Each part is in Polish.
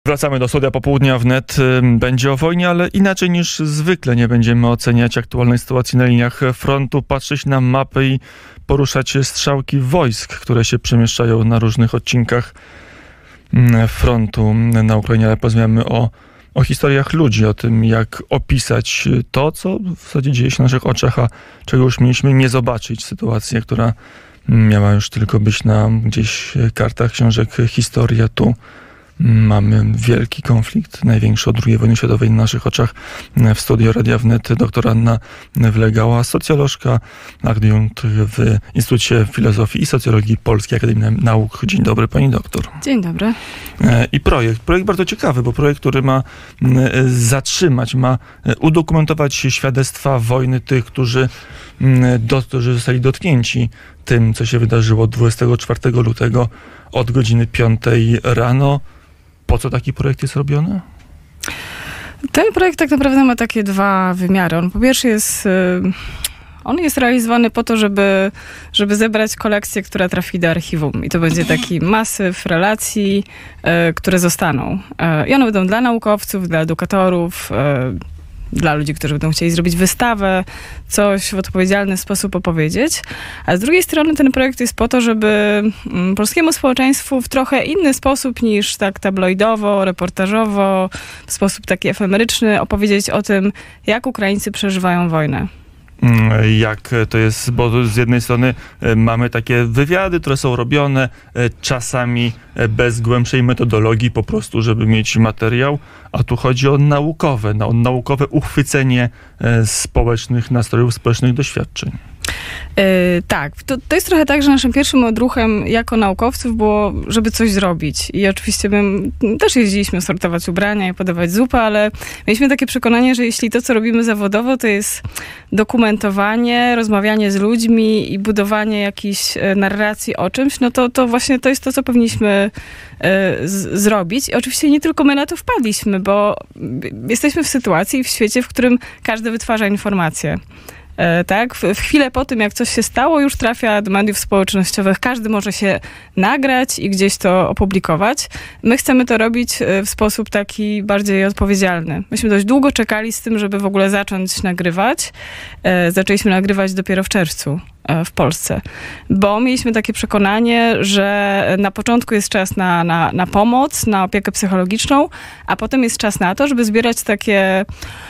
Wracamy do studia popołudnia wnet. Będzie o wojnie, ale inaczej niż zwykle. Nie będziemy oceniać aktualnej sytuacji na liniach frontu, patrzeć na mapę i poruszać strzałki wojsk, które się przemieszczają na różnych odcinkach frontu na Ukrainie. Ale porozmawiamy o historiach ludzi, o tym, jak opisać to, co w zasadzie dzieje się na naszych oczach, a czego już mieliśmy nie zobaczyć. Sytuację, która miała już tylko być na gdzieś kartach książek historii, a tu mamy wielki konflikt, największy od II wojny światowej na naszych oczach. W studio Radia Wnet dr Anna Wlegała, socjolożka, adiunkt w Instytucie Filozofii i Socjologii Polskiej Akademii Nauk. Dzień dobry, pani doktor. Dzień dobry. I projekt bardzo ciekawy, bo projekt, który ma zatrzymać, ma udokumentować świadectwa wojny tych, którzy zostali dotknięci tym, co się wydarzyło 24 lutego od godziny 5 rano. Po co taki projekt jest robiony? Ten projekt tak naprawdę ma takie dwa wymiary. On po pierwsze jest realizowany po to, żeby zebrać kolekcję, która trafi do archiwum. I to będzie taki masyw relacji, które zostaną. I one będą dla naukowców, dla edukatorów, dla ludzi, którzy będą chcieli zrobić wystawę, coś w odpowiedzialny sposób opowiedzieć. A z drugiej strony ten projekt jest po to, żeby polskiemu społeczeństwu w trochę inny sposób niż tak tabloidowo, reportażowo, w sposób taki efemeryczny opowiedzieć o tym, jak Ukraińcy przeżywają wojnę. Jak to jest, bo z jednej strony mamy takie wywiady, które są robione czasami bez głębszej metodologii, po prostu, żeby mieć materiał, a tu chodzi o naukowe uchwycenie społecznych nastrojów, społecznych doświadczeń. Tak, to jest trochę tak, że naszym pierwszym odruchem jako naukowców było, żeby coś zrobić. I oczywiście my też jeździliśmy sortować ubrania i podawać zupę, ale mieliśmy takie przekonanie, że jeśli to, co robimy zawodowo, to jest dokumentowanie, rozmawianie z ludźmi i budowanie jakichś narracji o czymś, no to właśnie to jest to, co powinniśmy zrobić. I oczywiście nie tylko my na to wpadliśmy, bo jesteśmy w sytuacji, w świecie, w którym każdy wytwarza informacje. Tak? W chwilę po tym, jak coś się stało, już trafia do mediów społecznościowych. Każdy może się nagrać i gdzieś to opublikować. My chcemy to robić w sposób taki bardziej odpowiedzialny. Myśmy dość długo czekali z tym, żeby w ogóle zacząć nagrywać. Zaczęliśmy nagrywać dopiero w czerwcu w Polsce, bo mieliśmy takie przekonanie, że na początku jest czas na pomoc, na opiekę psychologiczną, a potem jest czas na to, żeby zbierać takie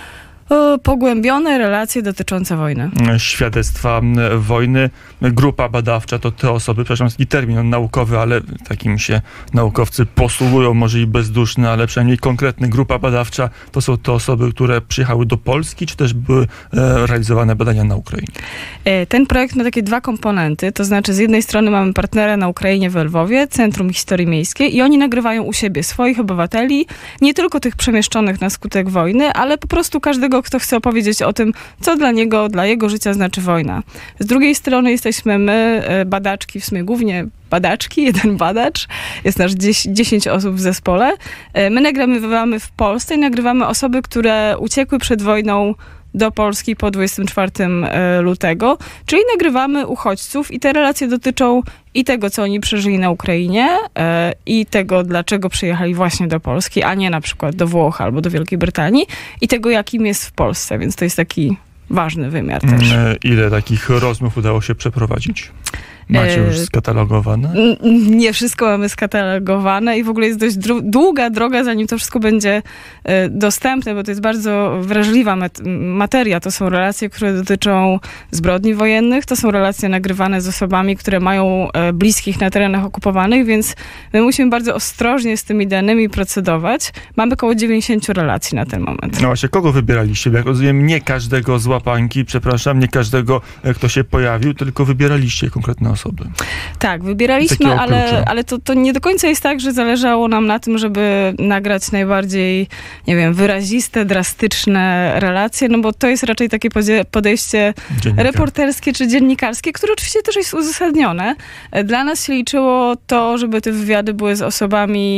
pogłębione relacje dotyczące wojny. Świadectwa wojny. Grupa badawcza to te osoby, przepraszam, taki termin naukowy, ale takim się naukowcy posługują, może i bezduszny, ale przynajmniej konkretny. Grupa badawcza to są te osoby, które przyjechały do Polski, czy też były realizowane badania na Ukrainie? Ten projekt ma takie dwa komponenty, to znaczy z jednej strony mamy partnera na Ukrainie w Lwowie, Centrum Historii Miejskiej, i oni nagrywają u siebie swoich obywateli, nie tylko tych przemieszczonych na skutek wojny, ale po prostu każdego, kto chce opowiedzieć o tym, co dla niego, dla jego życia znaczy wojna. Z drugiej strony jesteśmy my, badaczki, w sumie głównie badaczki, jeden badacz, jest nasz 10 osób w zespole. My nagrywamy w Polsce i nagrywamy osoby, które uciekły przed wojną do Polski po 24 lutego, czyli nagrywamy uchodźców i te relacje dotyczą i tego, co oni przeżyli na Ukrainie, i tego, dlaczego przyjechali właśnie do Polski, a nie na przykład do Włoch albo do Wielkiej Brytanii, i tego, jakim jest w Polsce, więc to jest taki ważny wymiar też. Ile takich rozmów udało się przeprowadzić? Macie już skatalogowane? Nie wszystko mamy skatalogowane i w ogóle jest dość długa droga, zanim to wszystko będzie dostępne, bo to jest bardzo wrażliwa materia. To są relacje, które dotyczą zbrodni wojennych, to są relacje nagrywane z osobami, które mają bliskich na terenach okupowanych, więc my musimy bardzo ostrożnie z tymi danymi procedować. Mamy około 90 relacji na ten moment. No właśnie, kogo wybieraliście? Jak rozumiem, nie każdego z łapanki, przepraszam, nie każdego, kto się pojawił, tylko wybieraliście konkretne osoby. Tak, wybieraliśmy, ale to nie do końca jest tak, że zależało nam na tym, żeby nagrać najbardziej, nie wiem, wyraziste, drastyczne relacje, no bo to jest raczej takie podejście reporterskie czy dziennikarskie, które oczywiście też jest uzasadnione. Dla nas się liczyło to, żeby te wywiady były z osobami,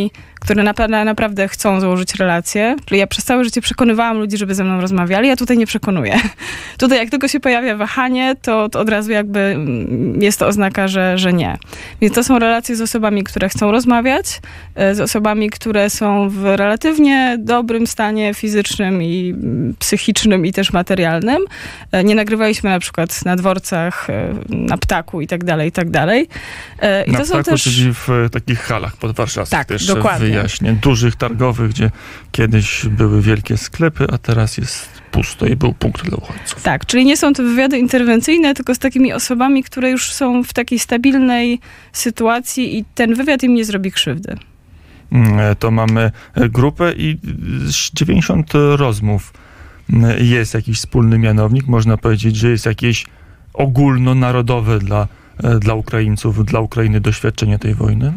które naprawdę chcą założyć relacje. Czyli ja przez całe życie przekonywałam ludzi, żeby ze mną rozmawiali, ja tutaj nie przekonuję. Tutaj jak tylko się pojawia wahanie, to od razu jakby jest to oznaka, że nie. Więc to są relacje z osobami, które chcą rozmawiać, z osobami, które są w relatywnie dobrym stanie fizycznym i psychicznym i też materialnym. Nie nagrywaliśmy na przykład na dworcach, na Ptaku i tak dalej, i tak dalej. I na to są Ptaku, też... czyli w takich halach podwarszawskich. Tak, też dokładnie. Wyjaśnię. Dużych, targowych, gdzie kiedyś były wielkie sklepy, a teraz jest pusto i był punkt dla uchodźców. Tak, czyli nie są to wywiady interwencyjne, tylko z takimi osobami, które już są w takiej stabilnej sytuacji i ten wywiad im nie zrobi krzywdy. To mamy grupę i 90 rozmów. Jest jakiś wspólny mianownik. Można powiedzieć, że jest jakieś ogólnonarodowe dla Ukraińców, dla Ukrainy doświadczenie tej wojny?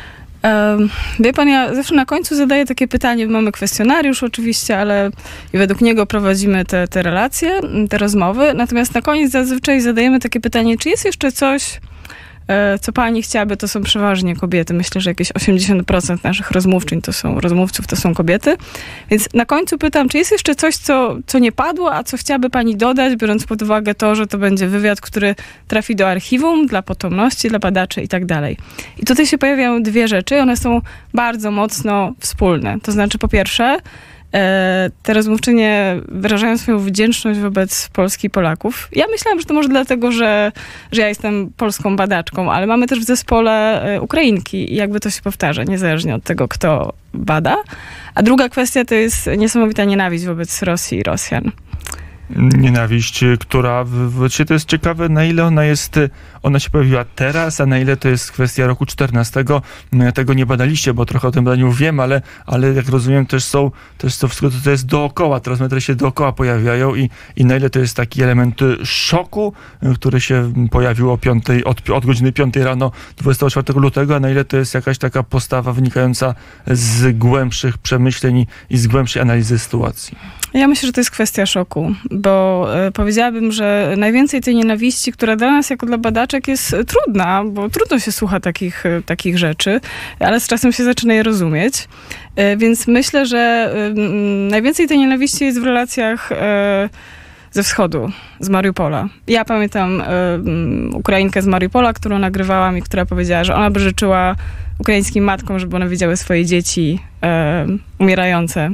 Wie pan, ja zawsze na końcu zadaję takie pytanie, mamy kwestionariusz oczywiście, ale i według niego prowadzimy te relacje, te rozmowy, natomiast na koniec zazwyczaj zadajemy takie pytanie, czy jest jeszcze coś, co pani chciałaby, to są przeważnie kobiety. Myślę, że jakieś 80% naszych rozmówców to są kobiety. Więc na końcu pytam, czy jest jeszcze coś, co nie padło, a co chciałaby pani dodać, biorąc pod uwagę to, że to będzie wywiad, który trafi do archiwum, dla potomności, dla badaczy i tak dalej. I tutaj się pojawiają dwie rzeczy, one są bardzo mocno wspólne. To znaczy, po pierwsze, te rozmówczynie wyrażają swoją wdzięczność wobec Polski i Polaków. Ja myślałam, że to może dlatego, że ja jestem polską badaczką, ale mamy też w zespole Ukrainki i jakby to się powtarza, niezależnie od tego, kto bada. A druga kwestia to jest niesamowita nienawiść wobec Rosji i Rosjan. Nienawiść, która to jest ciekawe, na ile ona się pojawiła teraz, a na ile to jest kwestia roku 14. Tego nie badaliście, bo trochę o tym badaniu wiem, ale jak rozumiem, też to wszystko to jest dookoła, transmetry się dookoła pojawiają i na ile to jest taki element szoku, który się pojawił od godziny 5 rano 24 lutego, a na ile to jest jakaś taka postawa wynikająca z głębszych przemyśleń i z głębszej analizy sytuacji. Ja myślę, że to jest kwestia szoku, bo powiedziałabym, że najwięcej tej nienawiści, która dla nas jako dla badaczek jest trudna, bo trudno się słucha takich rzeczy, ale z czasem się zaczyna je rozumieć. Więc myślę, że najwięcej tej nienawiści jest w relacjach ze wschodu, z Mariupola. Ja pamiętam Ukrainkę z Mariupola, którą nagrywałam i która powiedziała, że ona by życzyła ukraińskim matkom, żeby one widziały swoje dzieci umierające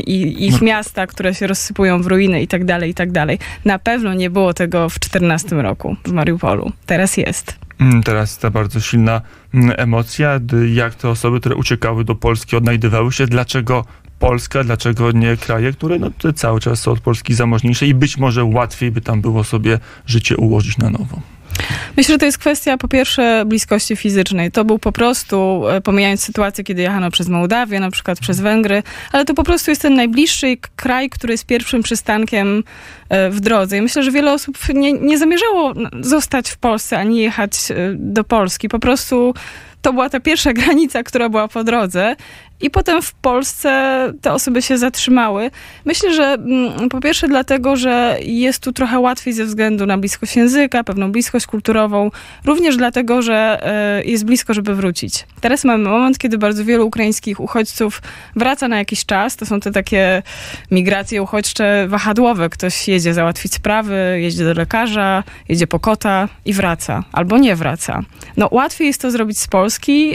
i ich miasta, które się rozsypują w ruiny i tak dalej, i tak dalej. Na pewno nie było tego w 2014 roku w Mariupolu. Teraz jest. Teraz ta bardzo silna emocja. Jak te osoby, które uciekały do Polski, odnajdywały się? Dlaczego Polska? Dlaczego nie kraje, które cały czas są od Polski zamożniejsze i być może łatwiej by tam było sobie życie ułożyć na nowo? Myślę, że to jest kwestia po pierwsze bliskości fizycznej. To był po prostu, pomijając sytuację, kiedy jechano przez Mołdawię, na przykład przez Węgry, ale to po prostu jest ten najbliższy kraj, który jest pierwszym przystankiem w drodze. I myślę, że wiele osób nie zamierzało zostać w Polsce, ani jechać do Polski. Po prostu to była ta pierwsza granica, która była po drodze. I potem w Polsce te osoby się zatrzymały. Myślę, że po pierwsze dlatego, że jest tu trochę łatwiej ze względu na bliskość języka, pewną bliskość kulturową. Również dlatego, że jest blisko, żeby wrócić. Teraz mamy moment, kiedy bardzo wielu ukraińskich uchodźców wraca na jakiś czas. To są te takie migracje uchodźcze wahadłowe. Ktoś jedzie załatwić sprawy, jedzie do lekarza, jedzie po kota i wraca. Albo nie wraca. No łatwiej jest to zrobić z Polski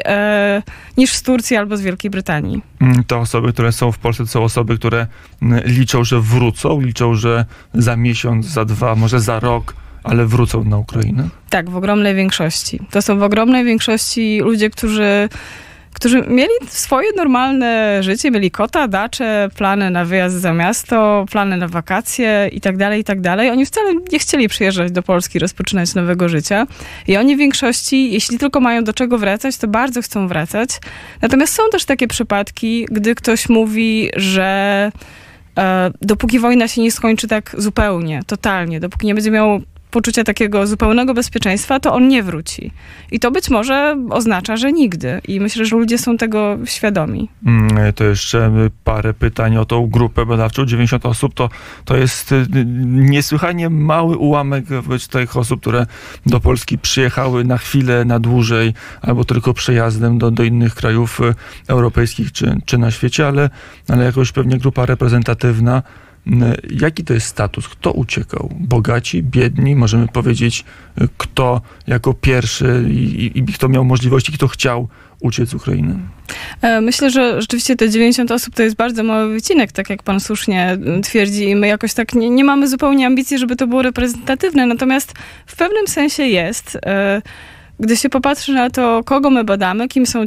niż z Turcji albo z Wielkiej Brytanii. Te osoby, które są w Polsce, to są osoby, które liczą, że wrócą, liczą, że za miesiąc, za 2, może za rok, ale wrócą na Ukrainę? Tak, w ogromnej większości. To są w ogromnej większości ludzie, którzy mieli swoje normalne życie, mieli kota, dacze, plany na wyjazd za miasto, plany na wakacje i tak dalej, i tak dalej. Oni wcale nie chcieli przyjeżdżać do Polski, rozpoczynać nowego życia. I oni w większości, jeśli tylko mają do czego wracać, to bardzo chcą wracać. Natomiast są też takie przypadki, gdy ktoś mówi, że dopóki wojna się nie skończy tak zupełnie, totalnie, dopóki nie będzie miał poczucia takiego zupełnego bezpieczeństwa, to on nie wróci. I to być może oznacza, że nigdy. I myślę, że ludzie są tego świadomi. To jeszcze parę pytań o tą grupę badawczą. 90 osób to jest niesłychanie mały ułamek wobec tych osób, które do Polski przyjechały na chwilę, na dłużej, albo tylko przejazdem do innych krajów europejskich czy na świecie, ale jakoś pewnie grupa reprezentatywna. Jaki to jest status? Kto uciekał? Bogaci, biedni? Możemy powiedzieć, kto jako pierwszy i kto miał możliwości, kto chciał uciec z Ukrainy? Myślę, że rzeczywiście te 90 osób to jest bardzo mały wycinek, tak jak pan słusznie twierdzi, i my jakoś tak nie mamy zupełnie ambicji, żeby to było reprezentatywne, natomiast w pewnym sensie jest. Gdy się popatrzy na to, kogo my badamy,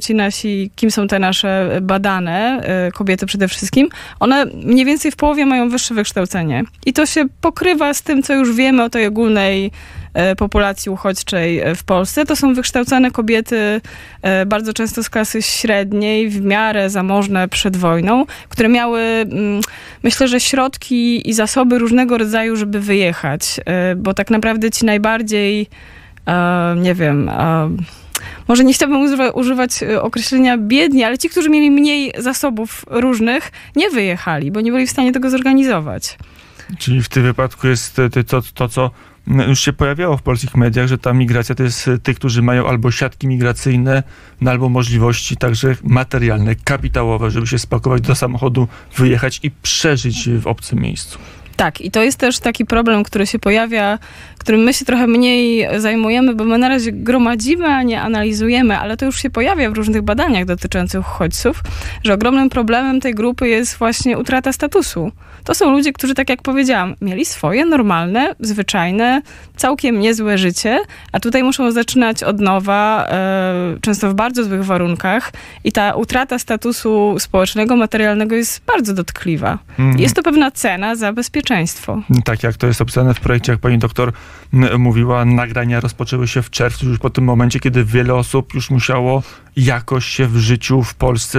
kim są te nasze badane, kobiety przede wszystkim, one mniej więcej w połowie mają wyższe wykształcenie. I to się pokrywa z tym, co już wiemy o tej ogólnej populacji uchodźczej w Polsce. To są wykształcone kobiety, bardzo często z klasy średniej, w miarę zamożne przed wojną, które miały, myślę, że środki i zasoby różnego rodzaju, żeby wyjechać. Bo tak naprawdę ci najbardziej nie wiem, może nie chciałabym używać określenia biedni, ale ci, którzy mieli mniej zasobów różnych, nie wyjechali, bo nie byli w stanie tego zorganizować. Czyli w tym wypadku jest to, co już się pojawiało w polskich mediach, że ta migracja to jest tych, którzy mają albo siatki migracyjne, albo możliwości także materialne, kapitałowe, żeby się spakować do samochodu, wyjechać i przeżyć w obcym miejscu. Tak, i to jest też taki problem, który się pojawia, którym my się trochę mniej zajmujemy, bo my na razie gromadzimy, a nie analizujemy, ale to już się pojawia w różnych badaniach dotyczących uchodźców, że ogromnym problemem tej grupy jest właśnie utrata statusu. To są ludzie, którzy, tak jak powiedziałam, mieli swoje normalne, zwyczajne, całkiem niezłe życie, a tutaj muszą zaczynać od nowa, często w bardzo złych warunkach, i ta utrata statusu społecznego, materialnego jest bardzo dotkliwa. Jest to pewna cena za bezpieczeństwo. Tak jak to jest opisane w projekcie, jak pani doktor mówiła, nagrania rozpoczęły się w czerwcu, już po tym momencie, kiedy wiele osób już musiało jakoś się w życiu w Polsce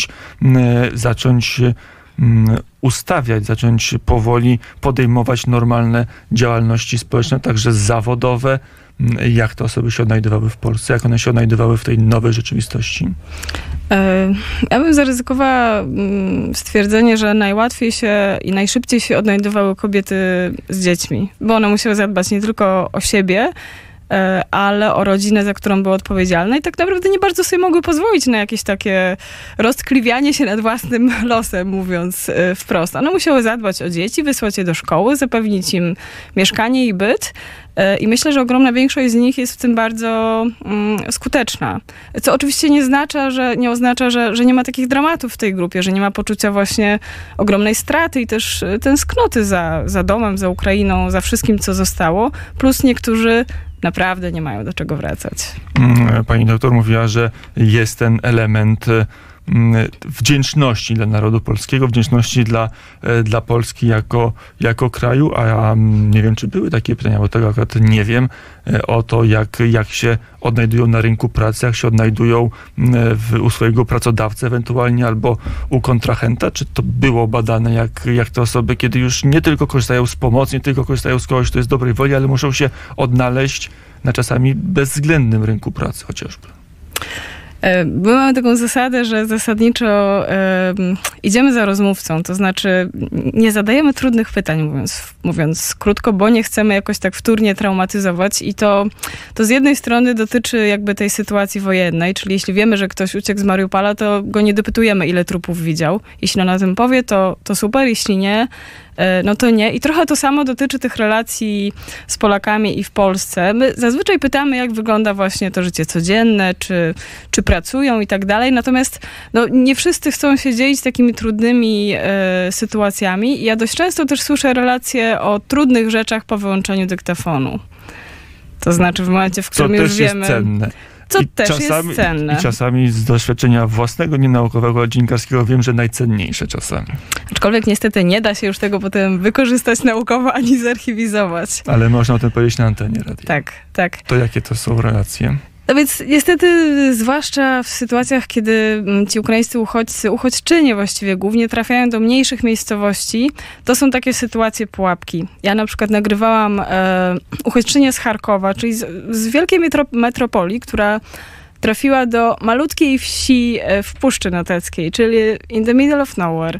zacząć ustawiać, zacząć powoli podejmować normalne działalności społeczne, także zawodowe. Jak te osoby się odnajdywały w Polsce? Jak one się odnajdywały w tej nowej rzeczywistości? Ja bym zaryzykowała stwierdzenie, że najłatwiej się i najszybciej się odnajdywały kobiety z dziećmi, bo one musiały zadbać nie tylko o siebie, ale o rodzinę, za którą były odpowiedzialne, i tak naprawdę nie bardzo sobie mogły pozwolić na jakieś takie roztkliwianie się nad własnym losem, mówiąc wprost. One musiały zadbać o dzieci, wysłać je do szkoły, zapewnić im mieszkanie i byt. I myślę, że ogromna większość z nich jest w tym bardzo skuteczna. Co oczywiście nie oznacza, że nie ma takich dramatów w tej grupie, że nie ma poczucia właśnie ogromnej straty i też tęsknoty za domem, za Ukrainą, za wszystkim, co zostało. Plus niektórzy naprawdę nie mają do czego wracać. Pani doktor mówiła, że jest ten element wdzięczności dla narodu polskiego, wdzięczności dla Polski jako kraju, a nie wiem, czy były takie pytania, bo tego akurat nie wiem, o to, jak się odnajdują na rynku pracy, jak się odnajdują u swojego pracodawcy ewentualnie, albo u kontrahenta. Czy to było badane, jak te osoby, kiedy już nie tylko korzystają z pomocy, nie tylko korzystają z kogoś, kto jest dobrej woli, ale muszą się odnaleźć na czasami bezwzględnym rynku pracy chociażby? My mamy taką zasadę, że zasadniczo idziemy za rozmówcą, to znaczy nie zadajemy trudnych pytań, mówiąc krótko, bo nie chcemy jakoś tak wtórnie traumatyzować, i to z jednej strony dotyczy jakby tej sytuacji wojennej, czyli jeśli wiemy, że ktoś uciekł z Mariupola, to go nie dopytujemy, ile trupów widział. Jeśli on o tym powie, to super, jeśli nie, no to nie. I trochę to samo dotyczy tych relacji z Polakami i w Polsce. My zazwyczaj pytamy, jak wygląda właśnie to życie codzienne, czy pracują i tak dalej. Natomiast no, nie wszyscy chcą się dzielić takimi trudnymi sytuacjami. I ja dość często też słyszę relacje o trudnych rzeczach po wyłączeniu dyktafonu. To znaczy w momencie, w którym już wiemy... Jest cenne. Co też jest cenne. I czasami z doświadczenia własnego, nienaukowego, dziennikarskiego wiem, że najcenniejsze czasami. Aczkolwiek niestety nie da się już tego potem wykorzystać naukowo ani zarchiwizować. Ale można o tym powiedzieć na antenie radia. Tak. To jakie to są relacje? No więc niestety, zwłaszcza w sytuacjach, kiedy ci ukraińscy uchodźczynie właściwie głównie trafiają do mniejszych miejscowości, to są takie sytuacje pułapki. Ja na przykład nagrywałam uchodźczynię z Charkowa, czyli z wielkiej metropolii, która trafiła do malutkiej wsi w Puszczy Noteckiej, czyli in the middle of nowhere.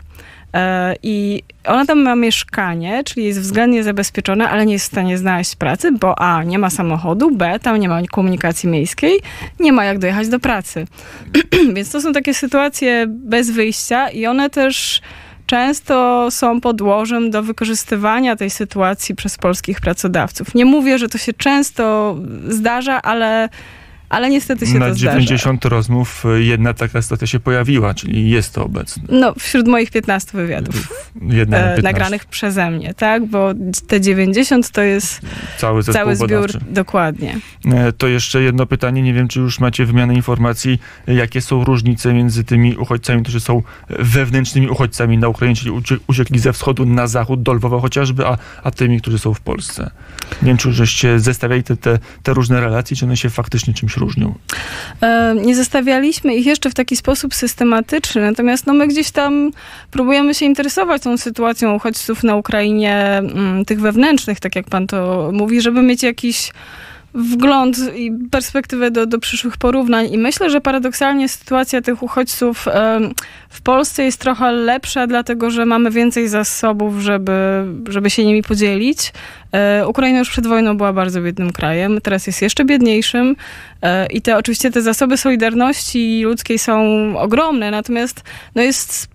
I ona tam ma mieszkanie, czyli jest względnie zabezpieczona, ale nie jest w stanie znaleźć pracy, bo a, nie ma samochodu, b, tam nie ma komunikacji miejskiej, nie ma jak dojechać do pracy. Więc to są takie sytuacje bez wyjścia i one też często są podłożem do wykorzystywania tej sytuacji przez polskich pracodawców. Nie mówię, że to się często zdarza, ale niestety się to zdarza. Na 90 rozmów jedna taka sytuacja się pojawiła, czyli jest to obecne. No, wśród moich 15 wywiadów nagranych przeze mnie, tak? Bo te 90 to jest cały zbiór. Dokładnie. To jeszcze jedno pytanie. Nie wiem, czy już macie wymianę informacji, jakie są różnice między tymi uchodźcami, którzy są wewnętrznymi uchodźcami na Ukrainie, czyli uciekli ze wschodu na zachód, do Lwowa chociażby, a tymi, którzy są w Polsce. Nie wiem, czy żeście zestawiali te różne relacje, czy one się faktycznie czymś różnią? Nie zestawialiśmy ich jeszcze w taki sposób systematyczny, natomiast my gdzieś tam próbujemy się interesować tą sytuacją uchodźców na Ukrainie, tych wewnętrznych, tak jak pan to mówi, żeby mieć jakiś wgląd i perspektywę do przyszłych porównań. I myślę, że paradoksalnie sytuacja tych uchodźców w Polsce jest trochę lepsza, dlatego że mamy więcej zasobów, żeby się nimi podzielić. Ukraina już przed wojną była bardzo biednym krajem, teraz jest jeszcze biedniejszym i oczywiście te zasoby solidarności ludzkiej są ogromne, natomiast jest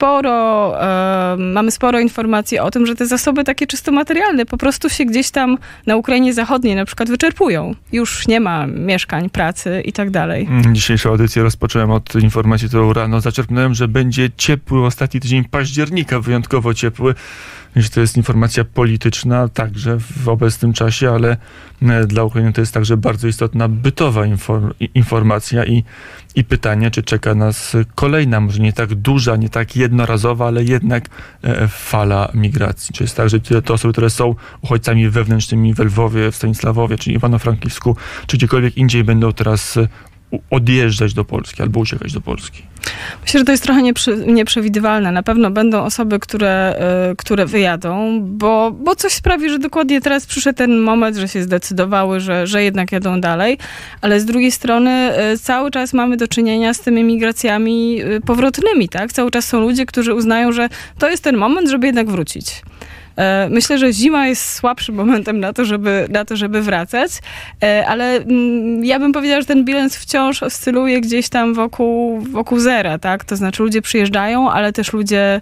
mamy sporo informacji o tym, że te zasoby takie czysto materialne po prostu się gdzieś tam na Ukrainie Zachodniej na przykład wyczerpują. Już nie ma mieszkań, pracy i tak dalej. Dzisiejszą audycję rozpocząłem od informacji, którą rano zaczerpnąłem, że będzie ciepły ostatni tydzień października, wyjątkowo ciepły. Jeśli to jest informacja polityczna, także w obecnym czasie, ale dla Ukrainy to jest także bardzo istotna bytowa informacja i pytanie, czy czeka nas kolejna, może nie tak duża, nie tak jednorazowa, ale jednak fala migracji. Czy jest tak, że te osoby, które są uchodźcami wewnętrznymi w Lwowie, w Stanisławowie, czy Iwano-Frankivsku, czy gdziekolwiek indziej będą teraz odjeżdżać do Polski albo uciekać do Polski? Myślę, że to jest trochę nieprzewidywalne. Na pewno będą osoby, które wyjadą, bo coś sprawi, że dokładnie teraz przyszedł ten moment, że się zdecydowały, że jednak jadą dalej. Ale z drugiej strony cały czas mamy do czynienia z tymi migracjami powrotnymi, tak? Cały czas są ludzie, którzy uznają, że to jest ten moment, żeby jednak wrócić. Myślę, że zima jest słabszym momentem na to, żeby wracać, ale ja bym powiedziała, że ten bilans wciąż oscyluje gdzieś tam wokół zera, tak? To znaczy ludzie przyjeżdżają, ale też ludzie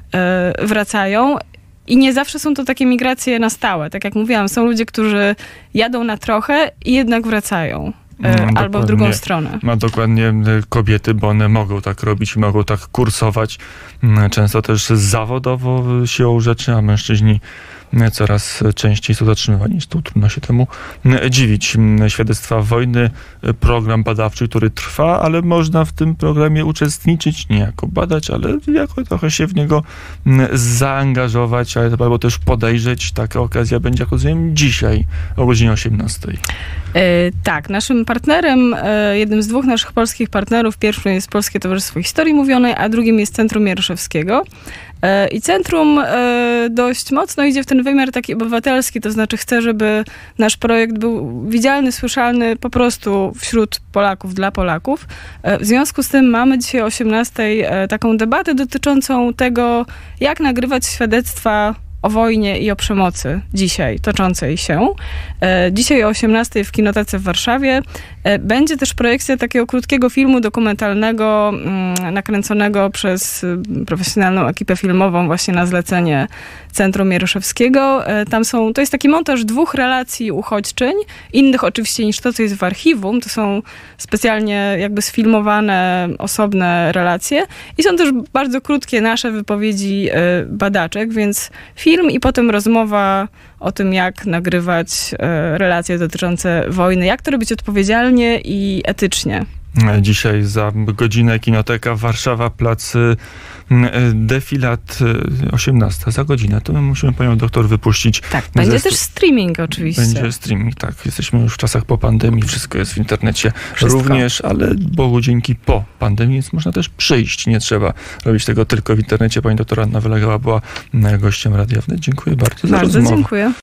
wracają i nie zawsze są to takie migracje na stałe. Tak jak mówiłam, są ludzie, którzy jadą na trochę i jednak wracają. Albo w drugą stronę. Dokładnie kobiety, bo one mogą tak robić, mogą tak kursować. Często też zawodowo siłą rzeczy, a mężczyźni coraz częściej są zatrzymywani. Trudno się temu dziwić. Świadectwa wojny, program badawczy, który trwa, ale można w tym programie uczestniczyć, nie jako badać, ale jako trochę się w niego zaangażować, albo też podejrzeć. Taka okazja będzie, jak rozumiem, dzisiaj o godzinie 18. Tak, naszym partnerem, jednym z dwóch naszych polskich partnerów, pierwszym jest Polskie Towarzystwo Historii Mówionej, a drugim jest Centrum Jaroszewskiego. I centrum dość mocno idzie w ten wymiar taki obywatelski, to znaczy chce, żeby nasz projekt był widzialny, słyszalny po prostu wśród Polaków, dla Polaków. W związku z tym mamy dzisiaj o 18:00 taką debatę dotyczącą tego, jak nagrywać świadectwa o wojnie i o przemocy dzisiaj toczącej się. Dzisiaj o 18:00 w Kinotece w Warszawie będzie też projekcja takiego krótkiego filmu dokumentalnego nakręconego przez profesjonalną ekipę filmową właśnie na zlecenie Centrum Jaroszewskiego. To jest taki montaż 2 relacji uchodźczyń, innych oczywiście niż to, co jest w archiwum. To są specjalnie jakby sfilmowane osobne relacje i są też bardzo krótkie nasze wypowiedzi badaczek, więc film i potem rozmowa o tym, jak nagrywać relacje dotyczące wojny, jak to robić odpowiedzialnie i etycznie. Dzisiaj za godzinę Kinoteka Warszawa, plac defilat 18 za godzinę. To my musimy panią doktor wypuścić. Tak, będzie też streaming oczywiście. Będzie streaming, tak. Jesteśmy już w czasach po pandemii, wszystko jest w internecie Wszystko. również, ale Bogu dzięki po pandemii, więc można też przyjść. Nie trzeba robić tego tylko w internecie. Pani doktor Anna Wylegała była gościem Radia Wnet. Dziękuję bardzo za Bardzo rozmowę. dziękuję.